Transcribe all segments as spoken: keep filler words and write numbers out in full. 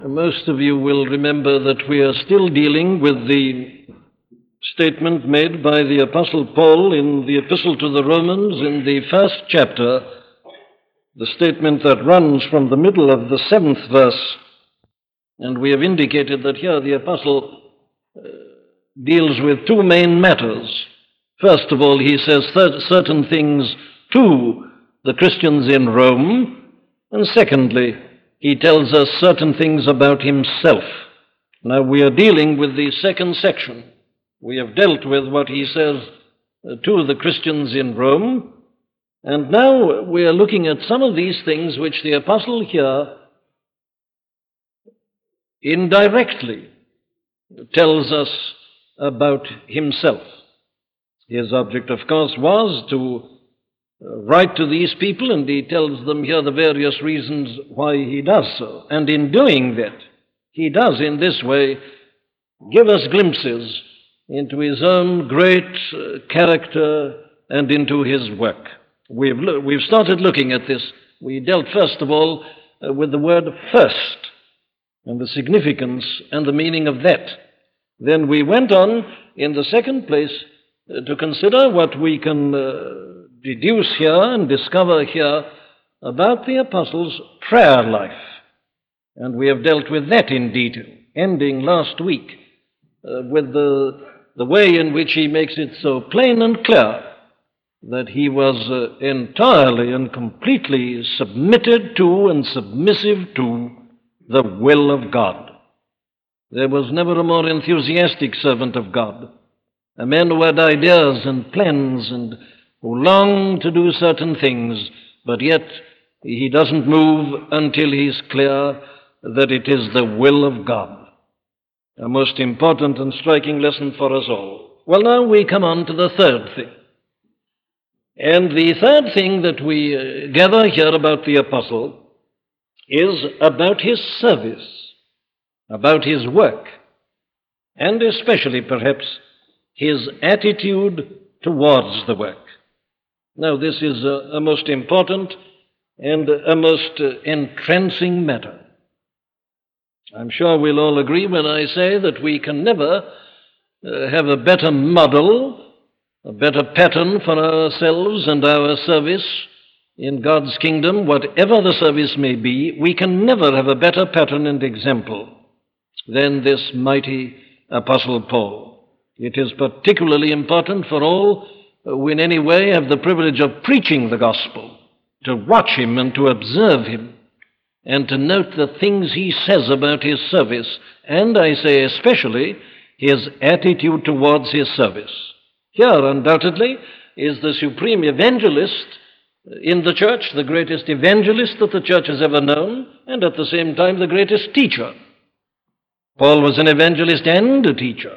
Most of you will remember that we are still dealing with the statement made by the Apostle Paul in the Epistle to the Romans in the first chapter, the statement that runs from the middle of the seventh verse. And we have indicated that here the Apostle uh, deals with two main matters. First of all, he says th- certain things to the Christians in Rome, and secondly, he tells us certain things about himself. Now, we are dealing with the second section. We have dealt with what he says uh, to the Christians in Rome, and now we are looking at some of these things which the apostle here indirectly tells us about himself. His object, of course, was to write to these people, and he tells them here the various reasons why he does so. And in doing that, he does in this way give us glimpses into his own great uh, character and into his work. We've, lo- we've started looking at this. We dealt first of all uh, with the word first and the significance and the meaning of that. Then we went on in the second place uh, to consider what we can uh, deduce here and discover here about the apostle's prayer life. And we have dealt with that in detail, ending last week uh, with the, the way in which he makes it so plain and clear that he was uh, entirely and completely submitted to and submissive to the will of God. There was never a more enthusiastic servant of God, a man who had ideas and plans and who longed to do certain things, but yet he doesn't move until he's clear that it is the will of God. A most important and striking lesson for us all. Well, now we come on to the third thing. And the third thing that we uh, gather here about the apostle is about his service, about his work, and especially perhaps his attitude towards the work. Now, this is a, a most important and a most uh, entrancing matter. I'm sure we'll all agree when I say that we can never uh, have a better model, a better pattern for ourselves and our service in God's kingdom, whatever the service may be. We can never have a better pattern and example than this mighty Apostle Paul. It is particularly important for all who in any way have the privilege of preaching the gospel, to watch him and to observe him, and to note the things he says about his service, and I say especially his attitude towards his service. Here, undoubtedly, is the supreme evangelist in the church, the greatest evangelist that the church has ever known, and at the same time the greatest teacher. Paul was an evangelist and a teacher.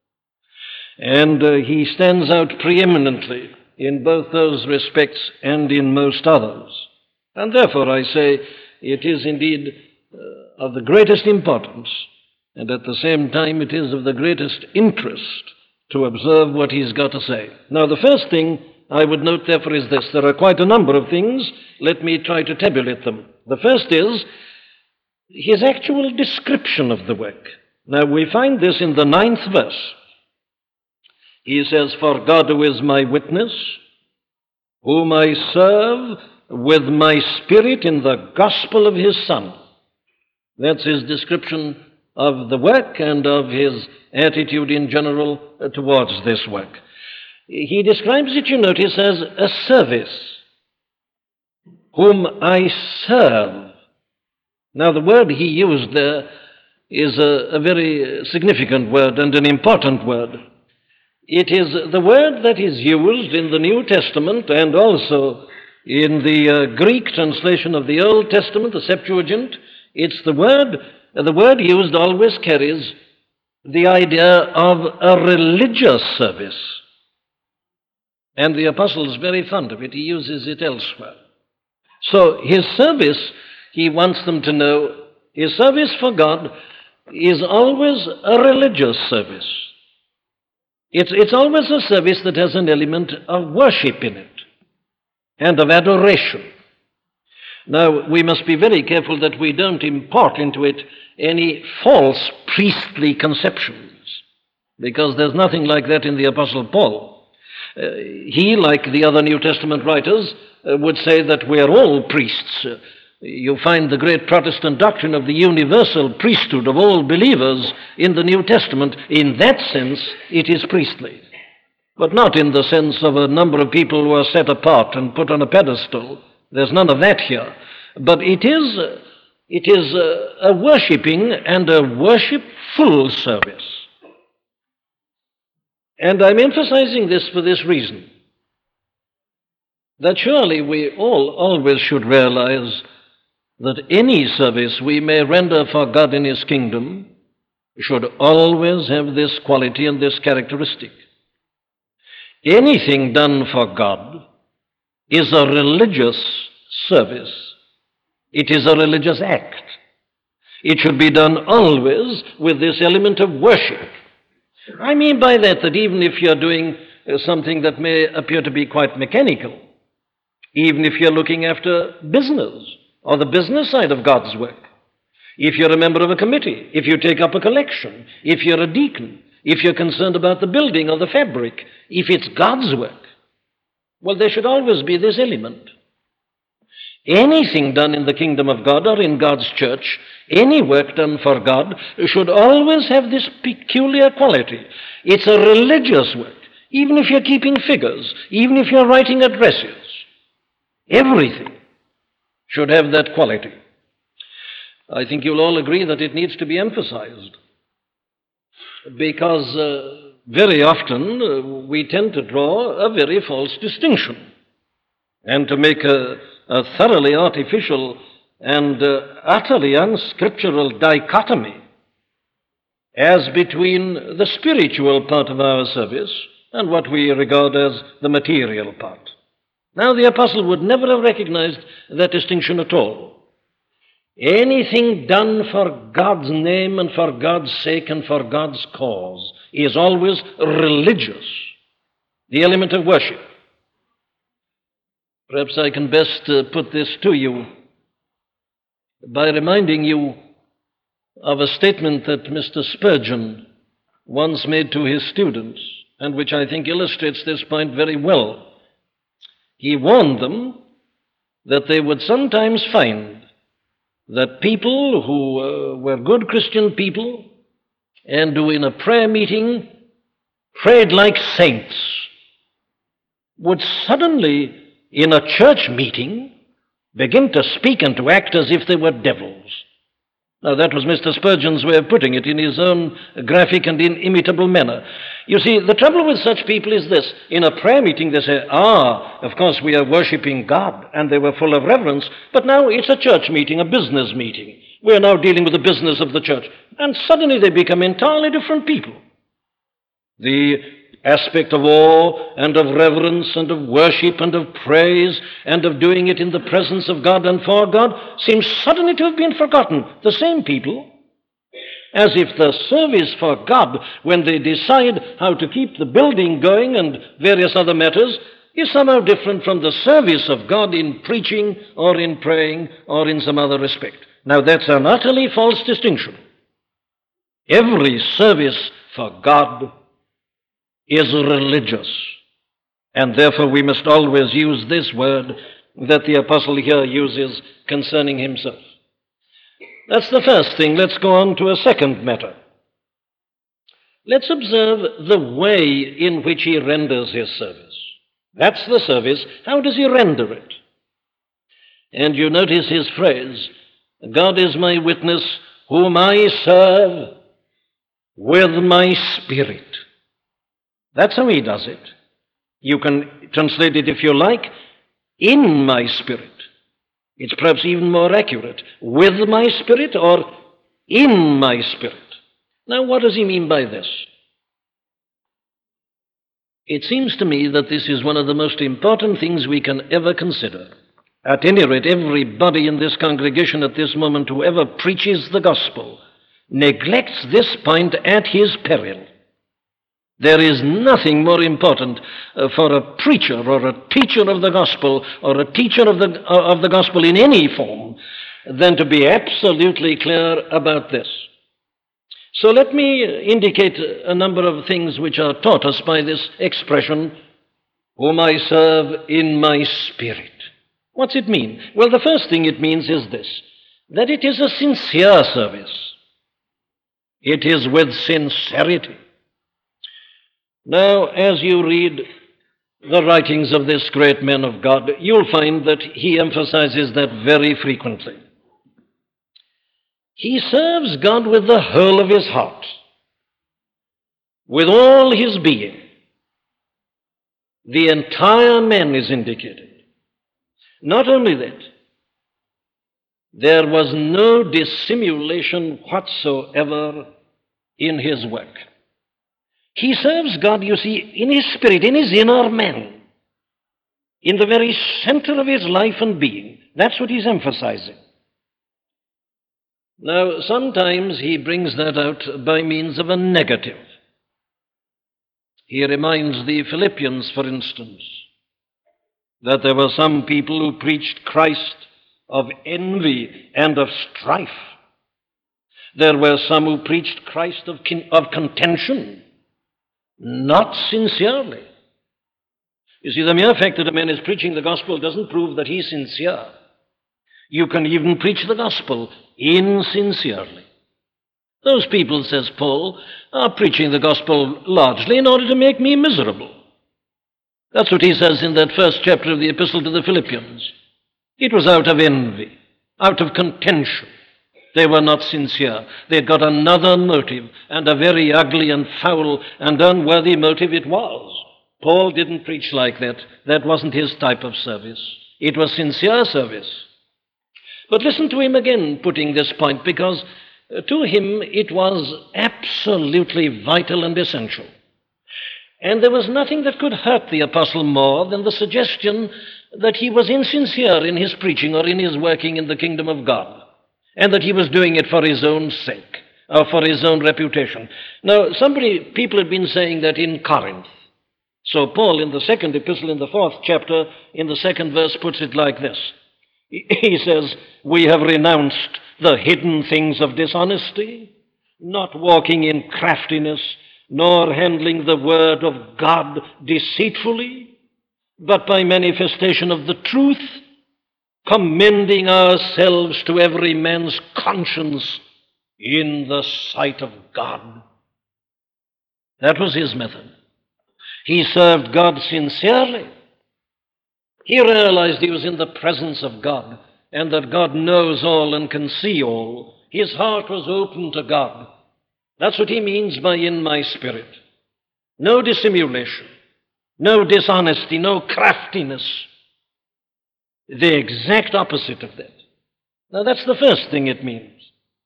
And uh, he stands out preeminently in both those respects and in most others. And therefore, I say, it is indeed uh, of the greatest importance, and at the same time it is of the greatest interest to observe what he's got to say. Now, the first thing I would note, therefore, is this. There are quite a number of things. Let me try to tabulate them. The first is his actual description of the work. Now, we find this in the ninth verse. He says, "For God who is my witness, whom I serve with my spirit in the gospel of his Son." That's his description of the work and of his attitude in general towards this work. He describes it, you notice, as a service, whom I serve. Now, the word he used there is a, a very significant word and an important word. It is the word that is used in the New Testament and also in the uh, Greek translation of the Old Testament, the Septuagint. It's the word, uh, the word used always carries the idea of a religious service. And the apostle is very fond of it. He uses it elsewhere. So his service, he wants them to know, his service for God is always a religious service. It's, it's always a service that has an element of worship in it and of adoration. Now, we must be very careful that we don't import into it any false priestly conceptions, because there's nothing like that in the Apostle Paul. Uh, he, like the other New Testament writers, uh, would say that we're all priests. Uh, you find the great Protestant doctrine of the universal priesthood of all believers in the New Testament. In that sense, it is priestly, but not in the sense of a number of people who are set apart and put on a pedestal. There's none of that here. But it is, uh, it is uh, a worshipping and a worshipful service. And I'm emphasizing this for this reason, that surely we all always should realize that any service we may render for God in His kingdom should always have this quality and this characteristic. Anything done for God is a religious service. It is a religious act. It should be done always with this element of worship. I mean by that that even if you're doing uh, something that may appear to be quite mechanical, even if you're looking after business or the business side of God's work, if you're a member of a committee, if you take up a collection, if you're a deacon, if you're concerned about the building or the fabric, if it's God's work, well, there should always be this element. Anything done in the kingdom of God or in God's church, any work done for God, should always have this peculiar quality. It's a religious work, even if you're keeping figures, even if you're writing addresses. Everything should have that quality. I think you'll all agree that it needs to be emphasized, because uh, very often uh, we tend to draw a very false distinction and to make a, a thoroughly artificial and uh, utterly unscriptural dichotomy as between the spiritual part of our service and what we regard as the material part. Now, the apostle would never have recognized that distinction at all. Anything done for God's name and for God's sake and for God's cause is always religious, the element of worship. Perhaps I can best uh, put this to you by reminding you of a statement that Mister Spurgeon once made to his students, and which I think illustrates this point very well. He warned them that they would sometimes find that people who uh, were good Christian people and who in a prayer meeting prayed like saints would suddenly, in a church meeting, begin to speak and to act as if they were devils. Now, that was Mister Spurgeon's way of putting it in his own graphic and inimitable manner. You see, the trouble with such people is this. In a prayer meeting, they say, ah, of course, we are worshiping God, and they were full of reverence, but now it's a church meeting, a business meeting. We're now dealing with the business of the church. And suddenly they become entirely different people. The aspect of awe and of reverence and of worship and of praise and of doing it in the presence of God and for God seems suddenly to have been forgotten. The same people, as if the service for God, when they decide how to keep the building going and various other matters, is somehow different from the service of God in preaching or in praying or in some other respect. Now, that's an utterly false distinction. Every service for God is religious, and therefore we must always use this word that the apostle here uses concerning himself. That's the first thing. Let's go on to a second matter. Let's observe the way in which he renders his service. That's the service. How does he render it? And you notice his phrase, God is my witness, whom I serve with my spirit. That's how he does it. You can translate it, if you like, in my spirit. It's perhaps even more accurate. With my spirit or in my spirit. Now, what does he mean by this? It seems to me that this is one of the most important things we can ever consider. At any rate, everybody in this congregation at this moment who ever preaches the gospel neglects this point at his peril. There is nothing more important uh, for a preacher or a teacher of the gospel or a teacher of the, uh, of the gospel in any form than to be absolutely clear about this. So let me indicate a number of things which are taught us by this expression, whom I serve in my spirit. What's it mean? Well, the first thing it means is this, that it is a sincere service. It is with sincerity. Now, as you read the writings of this great man of God, you'll find that he emphasizes that very frequently. He serves God with the whole of his heart, with all his being. The entire man is indicated. Not only that, there was no dissimulation whatsoever in his work. He serves God, you see, in his spirit, in his inner man, in the very center of his life and being. That's what he's emphasizing. Now, sometimes he brings that out by means of a negative. He reminds the Philippians, for instance, that there were some people who preached Christ of envy and of strife. There were some who preached Christ of, of contention, not sincerely. You see, the mere fact that a man is preaching the gospel doesn't prove that he's sincere. You can even preach the gospel insincerely. Those people, says Paul, are preaching the gospel largely in order to make me miserable. That's what he says in that first chapter of the Epistle to the Philippians. It was out of envy, out of contention. They were not sincere. They'd got another motive, and a very ugly and foul and unworthy motive it was. Paul didn't preach like that. That wasn't his type of service. It was sincere service. But listen to him again putting this point, because to him it was absolutely vital and essential. And there was nothing that could hurt the apostle more than the suggestion that he was insincere in his preaching or in his working in the kingdom of God, and that he was doing it for his own sake, or for his own reputation. Now, somebody, people had been saying that in Corinth. So Paul, in the second epistle, in the fourth chapter, in the second verse, puts it like this. He says, "We have renounced the hidden things of dishonesty, not walking in craftiness, nor handling the word of God deceitfully, but by manifestation of the truth, commending ourselves to every man's conscience in the sight of God." That was his method. He served God sincerely. He realized he was in the presence of God, and that God knows all and can see all. His heart was open to God. That's what he means by "in my spirit." No dissimulation, no dishonesty, no craftiness. The exact opposite of that. Now, that's the first thing it means.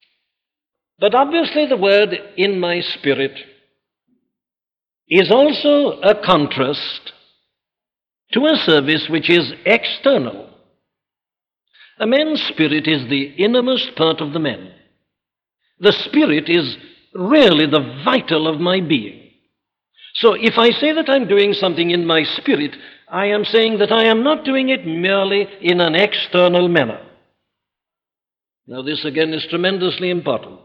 But obviously the word "in my spirit" is also a contrast to a service which is external. A man's spirit is the innermost part of the man. The spirit is really the vital of my being. So if I say that I'm doing something in my spirit, I am saying that I am not doing it merely in an external manner. Now, this again is tremendously important.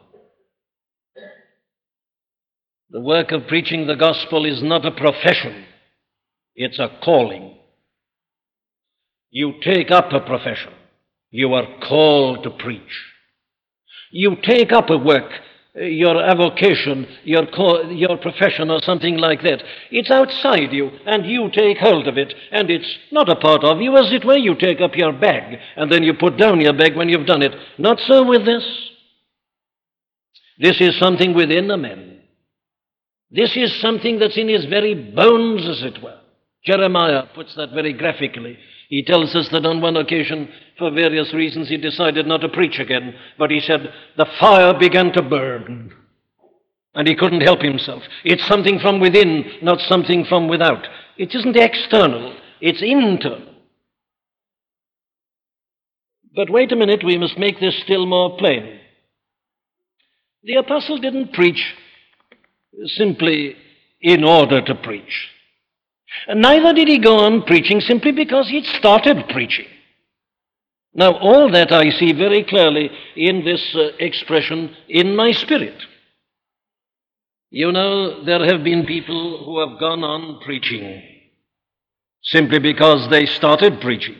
The work of preaching the gospel is not a profession. It's a calling. You take up a profession. You are called to preach. You take up a work, your avocation, your, call, your profession or something like that. It's outside you, and you take hold of it, and it's not a part of you. As it were, you take up your bag, and then you put down your bag when you've done it. Not so with this. This is something within a man. This is something that's in his very bones, as it were. Jeremiah puts that very graphically. He tells us that on one occasion, for various reasons, he decided not to preach again. But he said, the fire began to burn. And he couldn't help himself. It's something from within, not something from without. It isn't external, it's internal. But wait a minute, we must make this still more plain. The apostle didn't preach simply in order to preach. And neither did he go on preaching simply because he'd started preaching. Now, all that I see very clearly in this uh, expression, in my spirit. You know, there have been people who have gone on preaching simply because they started preaching.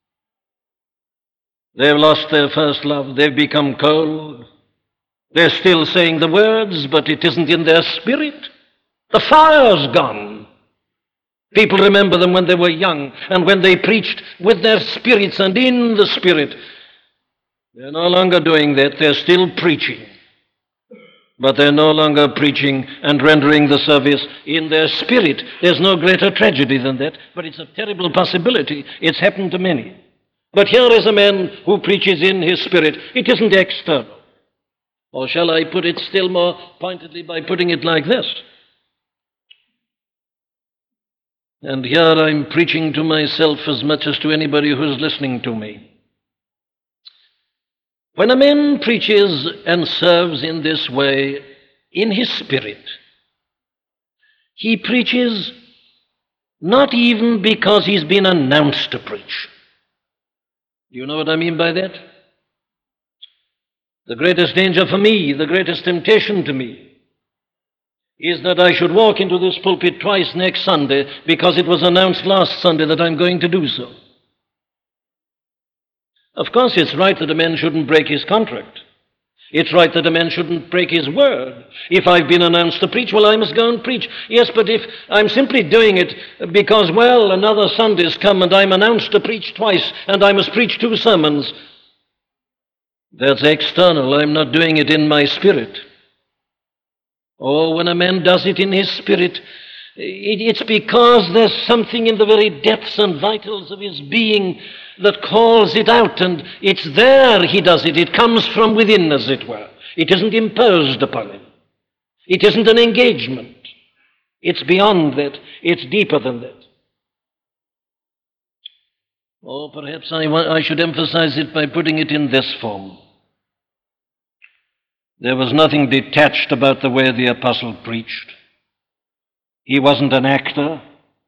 They've lost their first love. They've become cold. They're still saying the words, but it isn't in their spirit. The fire's gone. People remember them when they were young and when they preached with their spirits and in the spirit. They're no longer doing that. They're still preaching. But they're no longer preaching and rendering the service in their spirit. There's no greater tragedy than that, but it's a terrible possibility. It's happened to many. But here is a man who preaches in his spirit. It isn't external. Or shall I put it still more pointedly by putting it like this? And here I'm preaching to myself as much as to anybody who's listening to me. When a man preaches and serves in this way, in his spirit, he preaches not even because he's been announced to preach. Do you know what I mean by that? The greatest danger for me, the greatest temptation to me, is that I should walk into this pulpit twice next Sunday because it was announced last Sunday that I'm going to do so. Of course, it's right that a man shouldn't break his contract. It's right that a man shouldn't break his word. If I've been announced to preach, well, I must go and preach. Yes, but if I'm simply doing it because, well, another Sunday's come and I'm announced to preach twice and I must preach two sermons, that's external. I'm not doing it in my spirit. Oh, when a man does it in his spirit, it's because there's something in the very depths and vitals of his being that calls it out, and it's there he does it. It comes from within, as it were. It isn't imposed upon him. It isn't an engagement. It's beyond that. It's deeper than that. Or perhaps I, I should emphasize it by putting it in this form. There was nothing detached about the way the apostle preached. He wasn't an actor.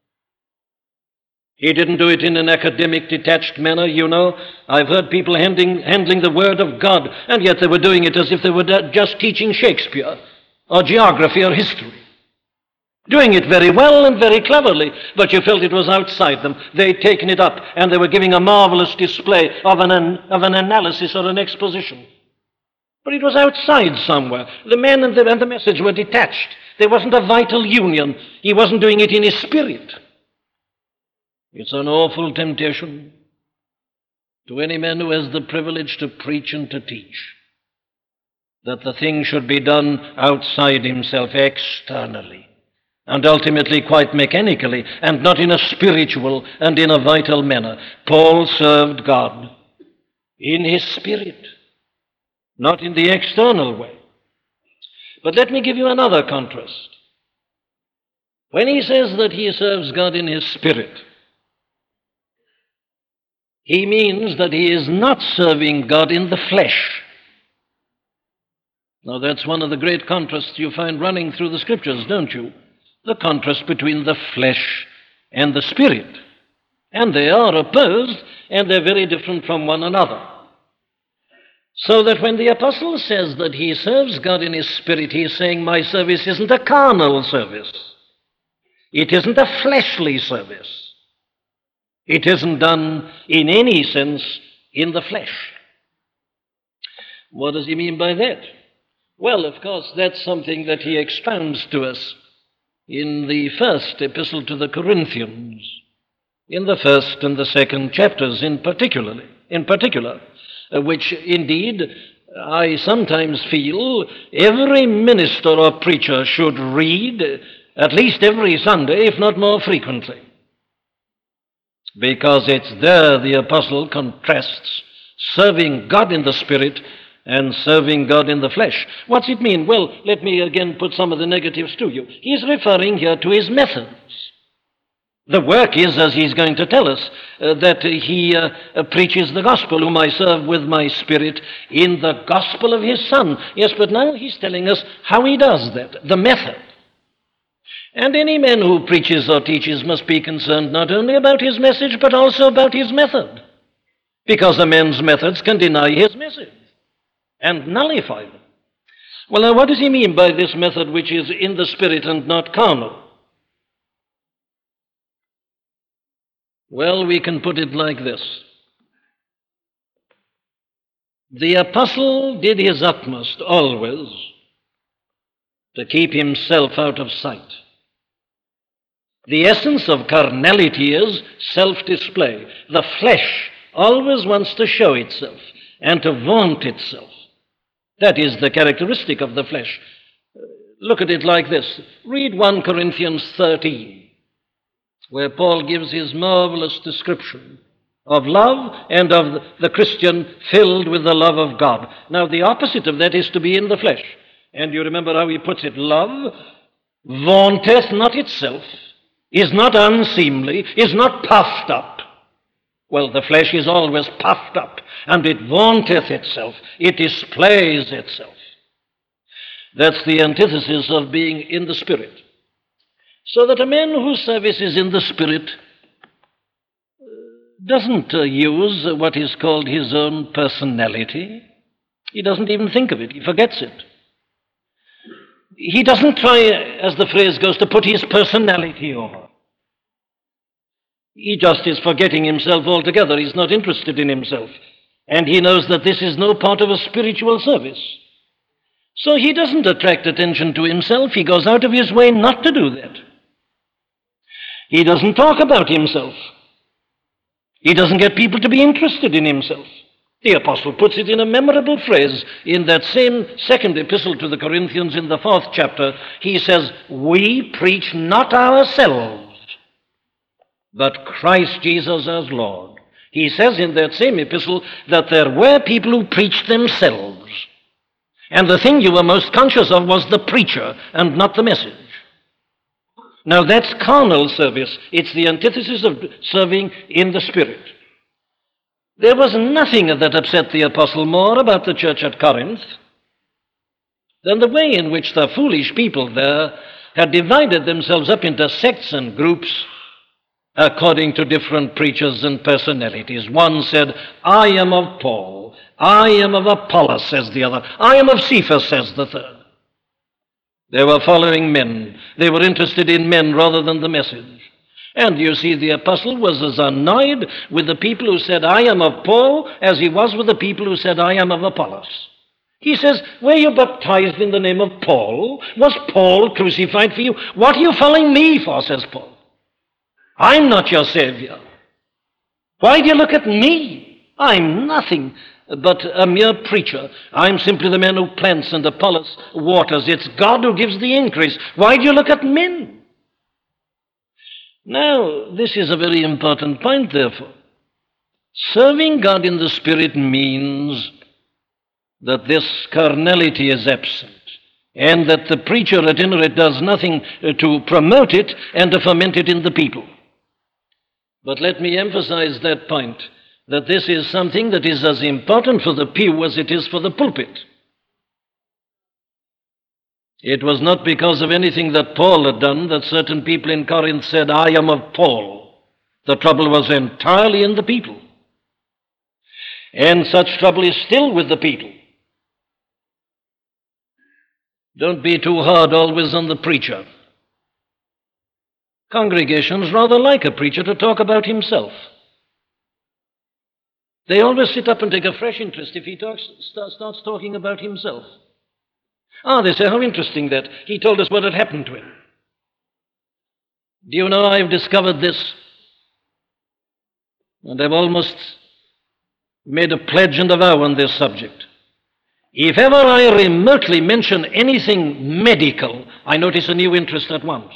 He didn't do it in an academic, detached manner, you know. I've heard people handling, handling the Word of God, and yet they were doing it as if they were just teaching Shakespeare, or geography, or history. Doing it very well and very cleverly, but you felt it was outside them. They'd taken it up, and they were giving a marvelous display of an, of an analysis or an exposition. But it was outside somewhere. The man and the, and the message were detached. There wasn't a vital union. He wasn't doing it in his spirit. It's an awful temptation to any man who has the privilege to preach and to teach that the thing should be done outside himself, externally, and ultimately quite mechanically, and not in a spiritual and in a vital manner. Paul served God in his spirit, not in the external way. But let me give you another contrast. When he says that he serves God in his spirit, he means that he is not serving God in the flesh. Now, that's one of the great contrasts you find running through the Scriptures, don't you? The contrast between the flesh and the spirit. And they are opposed, and they're very different from one another. So that when the apostle says that he serves God in his spirit, he's saying, my service isn't a carnal service. It isn't a fleshly service. It isn't done in any sense in the flesh. What does he mean by that? Well, of course, that's something that he expounds to us in the first epistle to the Corinthians, in the first and the second chapters in particularly, in particular, uh, which indeed I sometimes feel every minister or preacher should read at least every Sunday, if not more frequently. Because it's there the apostle contrasts serving God in the spirit and serving God in the flesh. What's it mean? Well, let me again put some of the negatives to you. He's referring here to his methods. The work is, as he's going to tell us, uh, that he uh, uh, preaches the gospel, whom I serve with my spirit in the gospel of his Son. Yes, but now he's telling us how he does that, the method. And any man who preaches or teaches must be concerned not only about his message, but also about his method. Because a man's methods can deny his message and nullify them. Well, now, what does he mean by this method which is in the Spirit and not carnal? Well, we can put it like this. The apostle did his utmost always to keep himself out of sight. The essence of carnality is self-display. The flesh always wants to show itself and to vaunt itself. That is the characteristic of the flesh. Look at it like this. Read First Corinthians thirteen, where Paul gives his marvelous description of love and of the Christian filled with the love of God. Now, the opposite of that is to be in the flesh. And you remember how he puts it. Love vaunteth not itself, is not unseemly, is not puffed up. Well, the flesh is always puffed up, and it vaunteth itself, it displays itself. That's the antithesis of being in the Spirit. So that a man whose service is in the Spirit doesn't uh, use uh, what is called his own personality. He doesn't even think of it, he forgets it. He doesn't try, as the phrase goes, to put his personality over. He just is forgetting himself altogether. He's not interested in himself. And he knows that this is no part of a spiritual service. So he doesn't attract attention to himself. He goes out of his way not to do that. He doesn't talk about himself. He doesn't get people to be interested in himself. The apostle puts it in a memorable phrase in that same second epistle to the Corinthians in the fourth chapter. He says, "We preach not ourselves, but Christ Jesus as Lord." He says in that same epistle that there were people who preached themselves. And the thing you were most conscious of was the preacher and not the message. Now that's carnal service. It's the antithesis of serving in the Spirit. There was nothing that upset the apostle more about the church at Corinth than the way in which the foolish people there had divided themselves up into sects and groups according to different preachers and personalities. One said, "I am of Paul. I am of Apollos," says the other. "I am of Cephas," says the third. They were following men. They were interested in men rather than the message. And you see, the apostle was as annoyed with the people who said, "I am of Paul," as he was with the people who said, "I am of Apollos." He says, "Were you baptized in the name of Paul? Was Paul crucified for you? What are you following me for?" says Paul. "I'm not your Savior. Why do you look at me? I'm nothing but a mere preacher. I'm simply the man who plants and Apollos waters. It's God who gives the increase. Why do you look at men?" Now, this is a very important point, therefore. Serving God in the Spirit means that this carnality is absent, and that the preacher at any rate does nothing to promote it and to foment it in the people. But let me emphasize that point, that this is something that is as important for the pew as it is for the pulpit. It was not because of anything that Paul had done that certain people in Corinth said, "I am of Paul." The trouble was entirely in the people. And such trouble is still with the people. Don't be too hard always on the preacher. Congregations rather like a preacher to talk about himself. They always sit up and take a fresh interest if he talks, st- starts talking about himself. Ah, they say, "How interesting that. He told us what had happened to him." Do you know, I've discovered this, and I've almost made a pledge and a vow on this subject. If ever I remotely mention anything medical, I notice a new interest at once.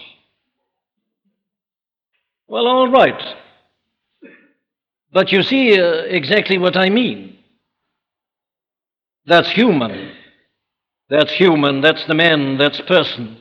Well, all right. But you see uh, exactly what I mean. That's human. That's human, that's the man, that's person.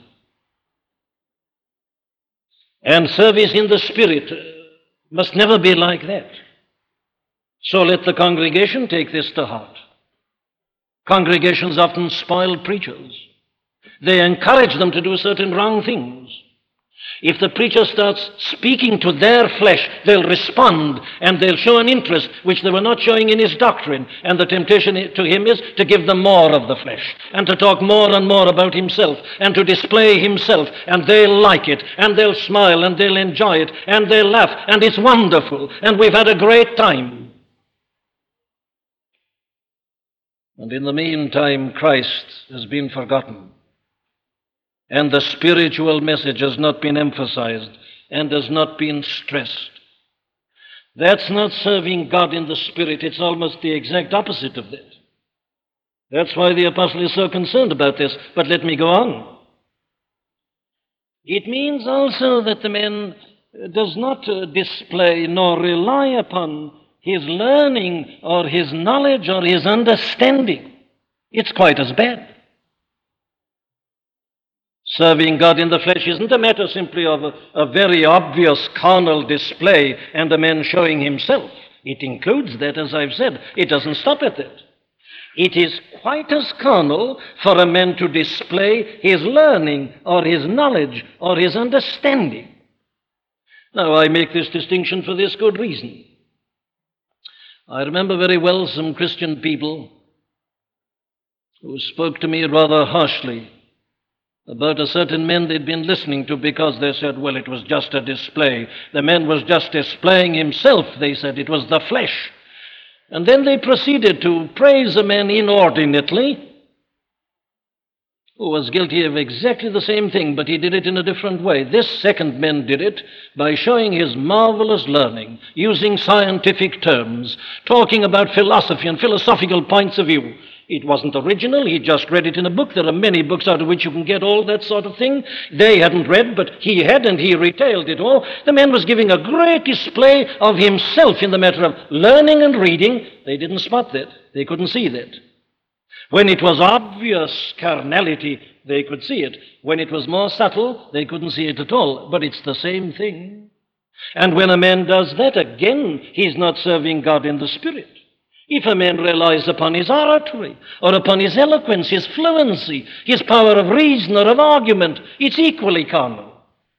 And service in the Spirit must never be like that. So let the congregation take this to heart. Congregations often spoil preachers. They encourage them to do certain wrong things. If the preacher starts speaking to their flesh, they'll respond and they'll show an interest which they were not showing in his doctrine. And the temptation to him is to give them more of the flesh and to talk more and more about himself and to display himself. And they'll like it and they'll smile and they'll enjoy it and they'll laugh and it's wonderful and we've had a great time. And in the meantime, Christ has been forgotten. And the spiritual message has not been emphasized and has not been stressed. That's not serving God in the Spirit. It's almost the exact opposite of that. That's why the apostle is so concerned about this. But let me go on. It means also that the man does not uh, display nor rely upon his learning or his knowledge or his understanding. It's quite as bad. Serving God in the flesh isn't a matter simply of a, a very obvious carnal display and a man showing himself. It includes that, as I've said. It doesn't stop at that. It is quite as carnal for a man to display his learning or his knowledge or his understanding. Now, I make this distinction for this good reason. I remember very well some Christian people who spoke to me rather harshly about a certain man they'd been listening to because they said, well, it was just a display. The man was just displaying himself, they said. It was the flesh. And then they proceeded to praise a man inordinately who was guilty of exactly the same thing, but he did it in a different way. This second man did it by showing his marvelous learning, using scientific terms, talking about philosophy and philosophical points of view. It wasn't original. He just read it in a book. There are many books out of which you can get all that sort of thing. They hadn't read, but he had, and he retailed it all. The man was giving a great display of himself in the matter of learning and reading. They didn't spot that. They couldn't see that. When it was obvious carnality, they could see it. When it was more subtle, they couldn't see it at all. But it's the same thing. And when a man does that, again, he's not serving God in the Spirit. If a man relies upon his oratory, or upon his eloquence, his fluency, his power of reason or of argument, it's equally carnal.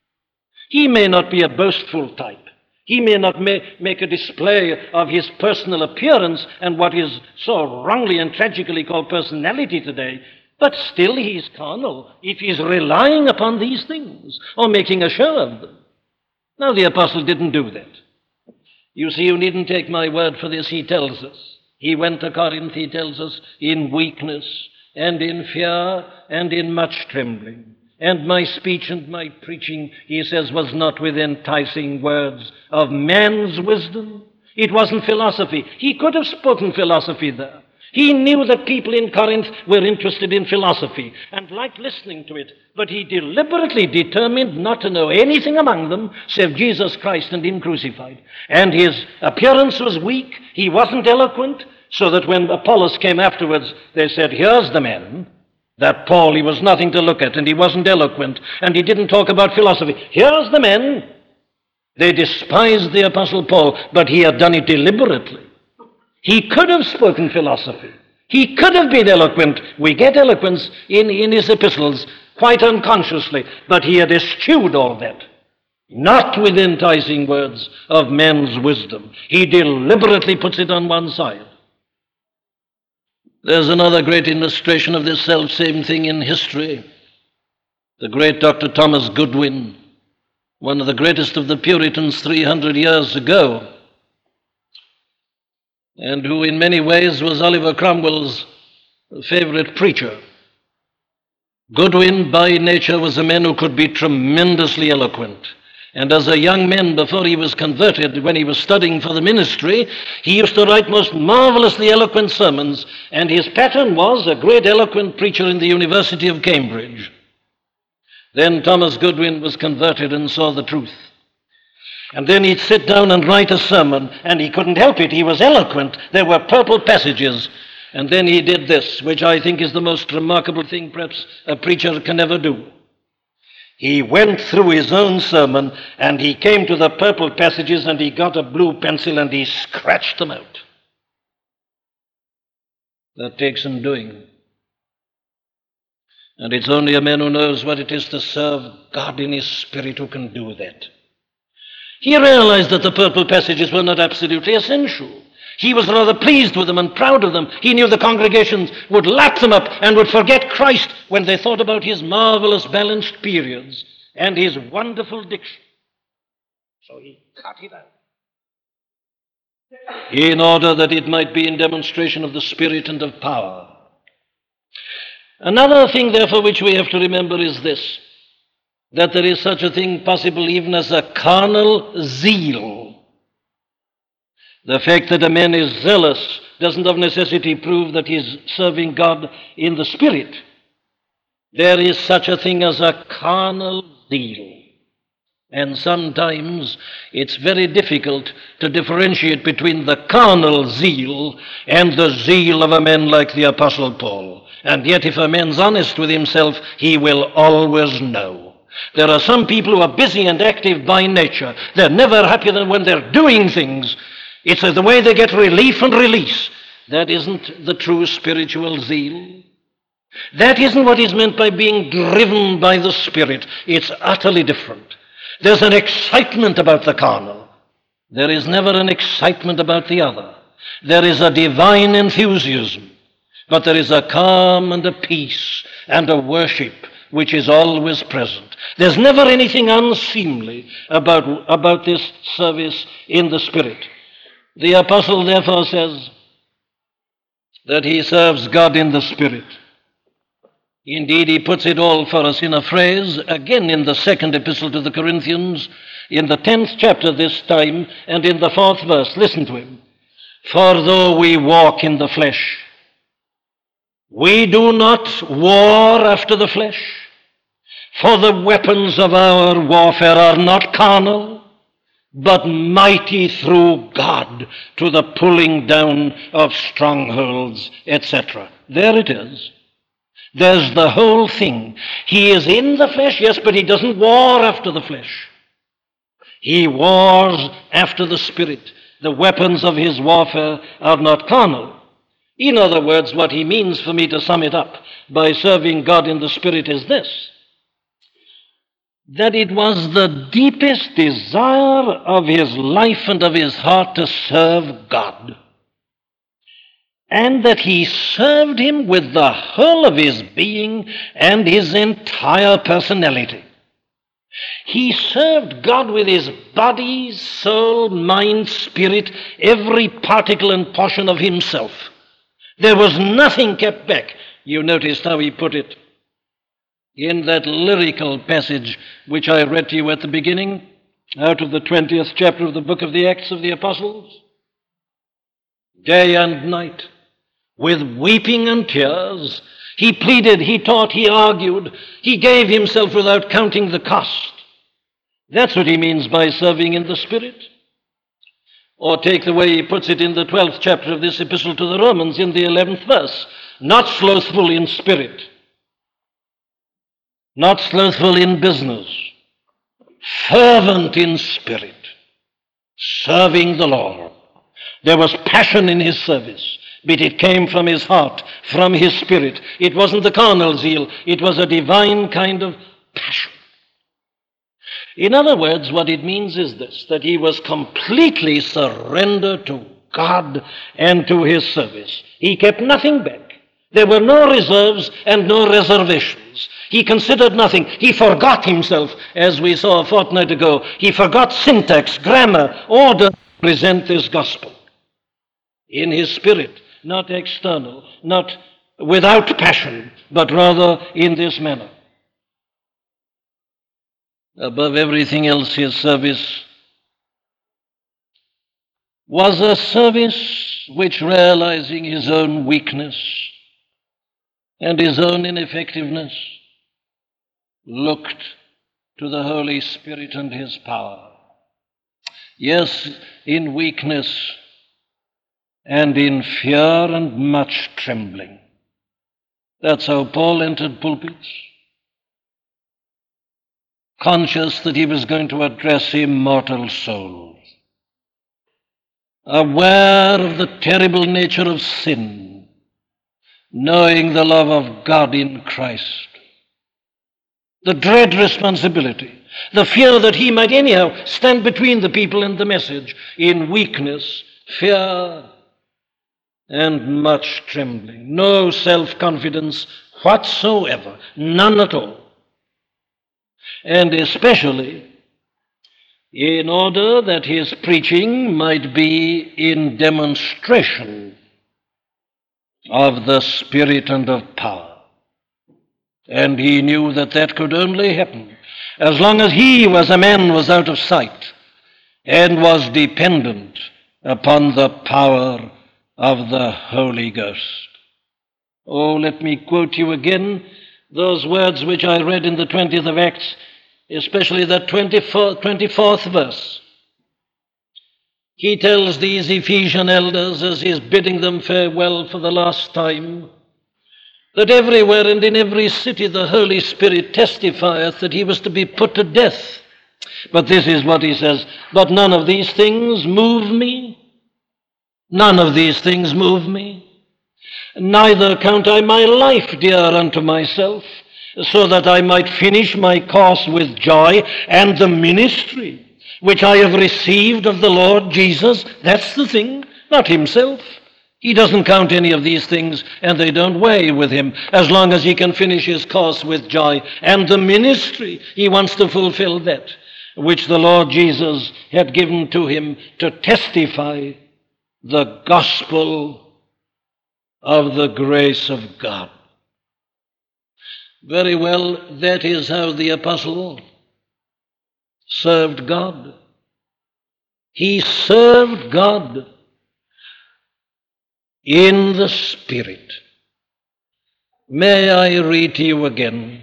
He may not be a boastful type. He may not ma- make a display of his personal appearance and what is so wrongly and tragically called personality today, but still he's carnal if he's relying upon these things or making a show of them. Now, the apostle didn't do that. You see, you needn't take my word for this. He tells us. He went to Corinth, he tells us, in weakness and in fear and in much trembling. And my speech and my preaching, he says, was not with enticing words of man's wisdom. It wasn't philosophy. He could have spoken philosophy there. He knew that people in Corinth were interested in philosophy and liked listening to it, but he deliberately determined not to know anything among them save Jesus Christ and him crucified. And his appearance was weak. He wasn't eloquent, so that when Apollos came afterwards, they said, here's the man. That Paul, he was nothing to look at, and he wasn't eloquent, and he didn't talk about philosophy. Here's the man. They despised the Apostle Paul, but he had done it deliberately. He could have spoken philosophy. He could have been eloquent. We get eloquence in, in his epistles quite unconsciously, but he had eschewed all that. Not with enticing words of man's wisdom. He deliberately puts it on one side. There's another great illustration of this self-same thing in history. The great Doctor Thomas Goodwin, one of the greatest of the Puritans three hundred years ago, and who in many ways was Oliver Cromwell's favorite preacher. Goodwin, by nature, was a man who could be tremendously eloquent. And as a young man, before he was converted, when he was studying for the ministry, he used to write most marvelously eloquent sermons, and his pattern was a great eloquent preacher in the University of Cambridge. Then Thomas Goodwin was converted and saw the truth. And then he'd sit down and write a sermon, and he couldn't help it. He was eloquent. There were purple passages. And then he did this, which I think is the most remarkable thing perhaps a preacher can ever do. He went through his own sermon, and he came to the purple passages, and he got a blue pencil, and he scratched them out. That takes some doing. And it's only a man who knows what it is to serve God in his spirit who can do that. He realized that the purple passages were not absolutely essential. He was rather pleased with them and proud of them. He knew the congregations would lap them up and would forget Christ when they thought about his marvelous balanced periods and his wonderful diction. So he cut it out, in order that it might be in demonstration of the Spirit and of power. Another thing, therefore, which we have to remember is this, that there is such a thing possible even as a carnal zeal. The fact that a man is zealous doesn't of necessity prove that he's serving God in the Spirit. There is such a thing as a carnal zeal. And sometimes it's very difficult to differentiate between the carnal zeal and the zeal of a man like the Apostle Paul. And yet if a man's honest with himself, he will always know. There are some people who are busy and active by nature. They're never happier than when they're doing things. It's the way they get relief and release. That isn't the true spiritual zeal. That isn't what is meant by being driven by the Spirit. It's utterly different. There's an excitement about the carnal. There is never an excitement about the other. There is a divine enthusiasm, but there is a calm and a peace and a worship which is always present. There's never anything unseemly about, about this service in the Spirit. The apostle therefore says that he serves God in the Spirit. Indeed, he puts it all for us in a phrase, again in the second epistle to the Corinthians, in the tenth chapter this time, and in the fourth verse. Listen to him. For though we walk in the flesh, we do not war after the flesh. For the weapons of our warfare are not carnal, but mighty through God to the pulling down of strongholds, et cetera. There it is. There's the whole thing. He is in the flesh, yes, but he doesn't war after the flesh. He wars after the Spirit. The weapons of his warfare are not carnal. In other words, what he means, for me to sum it up, by serving God in the Spirit is this: that it was the deepest desire of his life and of his heart to serve God, and that he served him with the whole of his being and his entire personality. He served God with his body, soul, mind, spirit, every particle and portion of himself. There was nothing kept back. You noticed how he put it in that lyrical passage which I read to you at the beginning, out of the twentieth chapter of the book of the Acts of the Apostles. Day and night, with weeping and tears, he pleaded, he taught, he argued, he gave himself without counting the cost. That's what he means by serving in the Spirit. Or take the way he puts it in the twelfth chapter of this epistle to the Romans in the eleventh verse. Not slothful in spirit, not slothful in business, fervent in spirit, serving the Lord. There was passion in his service, but it came from his heart, from his spirit. It wasn't the carnal zeal, it was a divine kind of passion. In other words, what it means is this, that he was completely surrendered to God and to his service. He kept nothing back. There were no reserves and no reservations. He considered nothing. He forgot himself, as we saw a fortnight ago. He forgot syntax, grammar, order to present this gospel. In his spirit, not external, not without passion, but rather in this manner. Above everything else, his service was a service which, realizing his own weakness and his own ineffectiveness, looked to the Holy Spirit and his power. Yes, in weakness and in fear and much trembling. That's how Paul entered pulpits, conscious that he was going to address immortal souls, aware of the terrible nature of sin, knowing the love of God in Christ, the dread responsibility, the fear that he might anyhow stand between the people and the message in weakness, fear, and much trembling. No self-confidence whatsoever, none at all. And especially in order that his preaching might be in demonstration of the Spirit and of power. And he knew that that could only happen as long as he was a man was out of sight and was dependent upon the power of the Holy Ghost. Oh, let me quote you again those words which I read in the twentieth of Acts, especially that twenty-fourth verse. He tells these Ephesian elders as he is bidding them farewell for the last time, that everywhere and in every city the Holy Spirit testifieth that he was to be put to death. But this is what he says, but none of these things move me. None of these things move me. Neither count I my life dear unto myself, so that I might finish my course with joy and the ministry which I have received of the Lord Jesus. That's the thing, not himself. He doesn't count any of these things, and they don't weigh with him as long as he can finish his course with joy. And the ministry, he wants to fulfill that which the Lord Jesus had given to him to testify the gospel of the grace of God. Very well, that is how the apostle served God. He served God in the Spirit. May I read to you again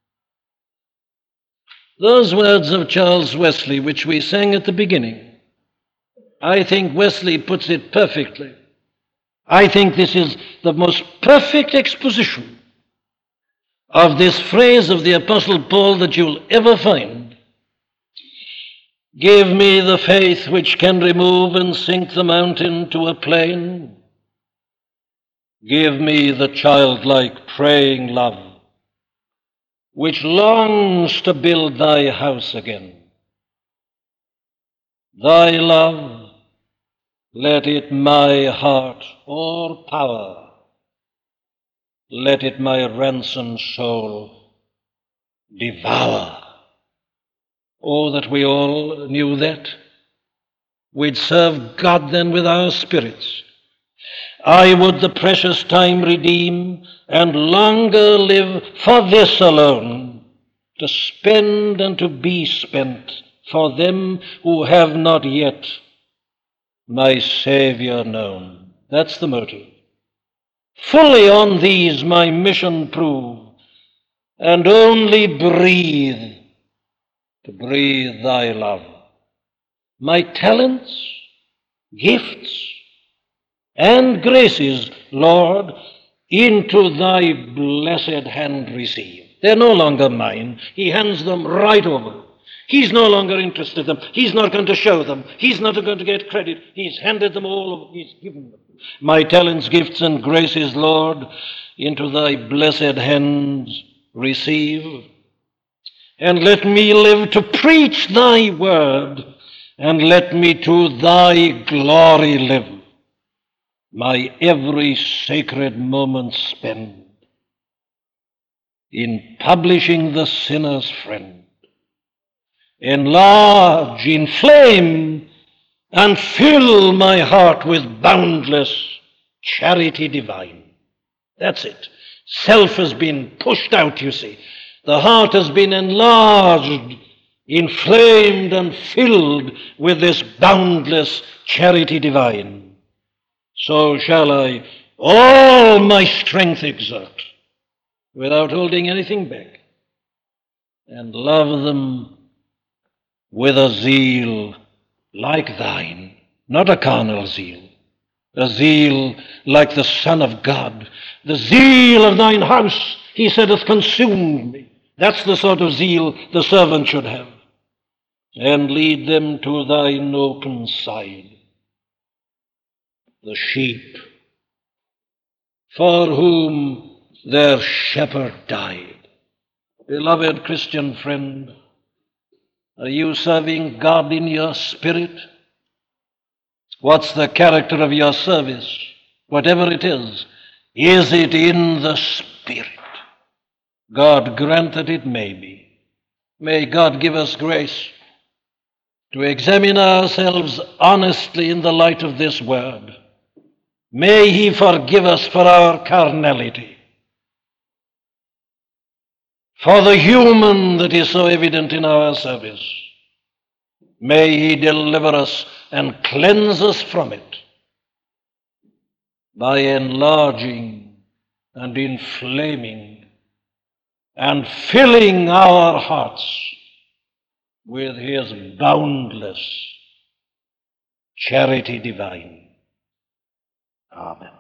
those words of Charles Wesley which we sang at the beginning. I think Wesley puts it perfectly. I think this is the most perfect exposition of this phrase of the Apostle Paul that you'll ever find. Give me the faith which can remove and sink the mountain to a plain. Give me the childlike praying love which longs to build thy house again. Thy love, let it my heart o'erpower. Let it my ransomed soul devour. Oh, that we all knew that. We'd serve God then with our spirits. I would the precious time redeem and longer live for this alone, to spend and to be spent for them who have not yet my Savior known. That's the motive. Fully on these my mission prove, and only breathe, to breathe thy love. My talents, gifts, and graces, Lord, into thy blessed hand receive. They're no longer mine. He hands them right over. He's no longer interested in them. He's not going to show them. He's not going to get credit. He's handed them all over. He's given them. My talents, gifts, and graces, Lord, into thy blessed hands receive. And let me live to preach thy word, and let me to thy glory live. My every sacred moment spend in publishing the sinner's friend. Enlarge, inflame, and fill my heart with boundless charity divine. That's it. Self has been pushed out, you see. The heart has been enlarged, inflamed, and filled with this boundless charity divine. So shall I all my strength exert, without holding anything back, and love them with a zeal like thine, not a carnal zeal, a zeal like the Son of God. The zeal of thine house, he said, hath consumed me. That's the sort of zeal the servant should have. And lead them to thine open side, the sheep for whom their shepherd died. Beloved Christian friend, are you serving God in your spirit? What's the character of your service? Whatever it is, is it in the Spirit? God grant that it may be. May God give us grace to examine ourselves honestly in the light of this word. May He forgive us for our carnality, for the human that is so evident in our service. May He deliver us and cleanse us from it by enlarging and inflaming and filling our hearts with His boundless charity divine. Amen.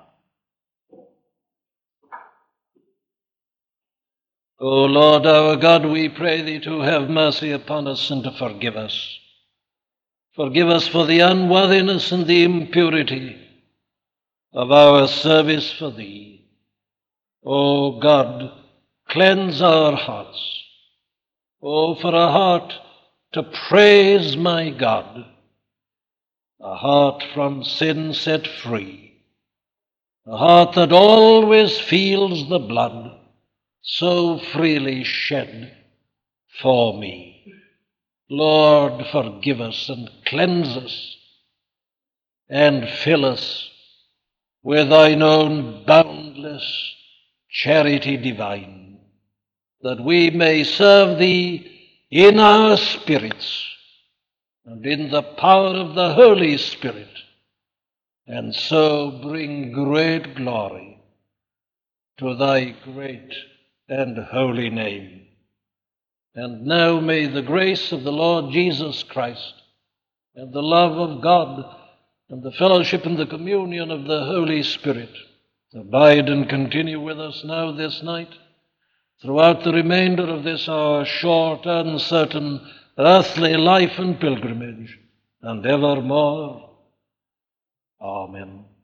O Lord our God, we pray Thee to have mercy upon us and to forgive us. Forgive us for the unworthiness and the impurity of our service for Thee. O God, cleanse our hearts. O, for a heart to praise my God, a heart from sin set free, a heart that always feels the blood so freely shed for me. Lord, forgive us and cleanse us and fill us with Thine own boundless charity divine, that we may serve Thee in our spirits and in the power of the Holy Spirit, and so bring great glory to Thy great and holy name. And now may the grace of the Lord Jesus Christ and the love of God and the fellowship and the communion of the Holy Spirit abide and continue with us now this night, throughout the remainder of this our short, uncertain, earthly life and pilgrimage, and evermore. Amen.